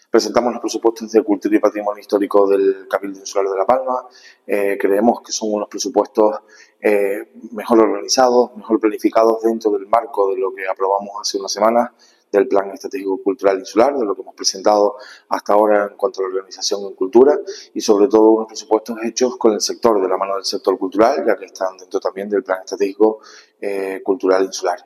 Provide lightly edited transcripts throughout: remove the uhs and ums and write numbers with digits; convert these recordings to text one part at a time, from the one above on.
Presentamos los presupuestos de Cultura y Patrimonio Histórico del Cabildo Insular de La Palma. Creemos que son unos presupuestos mejor organizados, mejor planificados dentro del marco de lo que aprobamos hace unas semanas del Plan Estratégico Cultural Insular, de lo que hemos presentado hasta ahora en cuanto a la organización en cultura y sobre todo unos presupuestos hechos con el sector, de la mano del sector cultural, ya que están dentro también del Plan Estratégico Cultural Insular.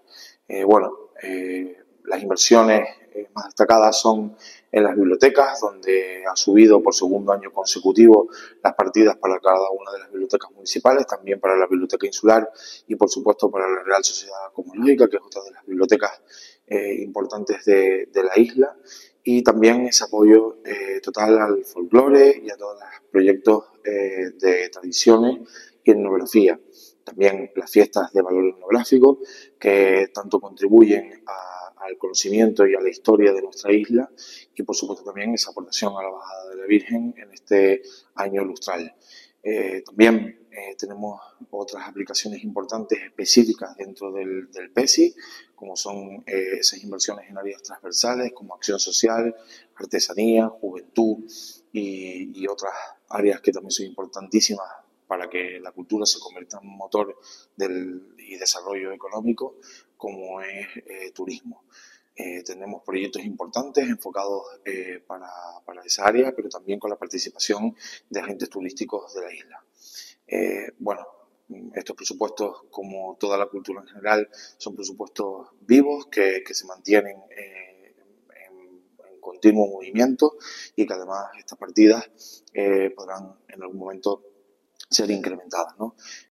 Las inversiones más destacadas son en las bibliotecas, donde ha subido por segundo año consecutivo las partidas para cada una de las bibliotecas municipales, también para la Biblioteca Insular y, por supuesto, para la Real Sociedad Cosmológica, que es otra de las bibliotecas importantes de la isla, y también ese apoyo total al folclore y a todos los proyectos de tradiciones y etnografía. También las fiestas de valor etnográfico, que tanto contribuyen al conocimiento y a la historia de nuestra isla, y por supuesto también esa aportación a la Bajada de la Virgen en este año lustral. También tenemos otras aplicaciones importantes específicas dentro del PESI, como son esas inversiones en áreas transversales como acción social, artesanía, juventud y otras áreas que también son importantísimas para que la cultura se convierta en un motor y desarrollo económico, como es turismo. Tenemos proyectos importantes enfocados para esa área, pero también con la participación de agentes turísticos de la isla. Estos presupuestos, como toda la cultura en general, son presupuestos vivos que se mantienen en continuo movimiento y que además estas partidas podrán en algún momento ser incrementadas, ¿no?